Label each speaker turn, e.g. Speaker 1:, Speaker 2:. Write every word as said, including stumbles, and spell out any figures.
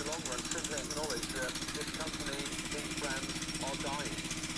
Speaker 1: long run simply acknowledge that this company, these brands are dying.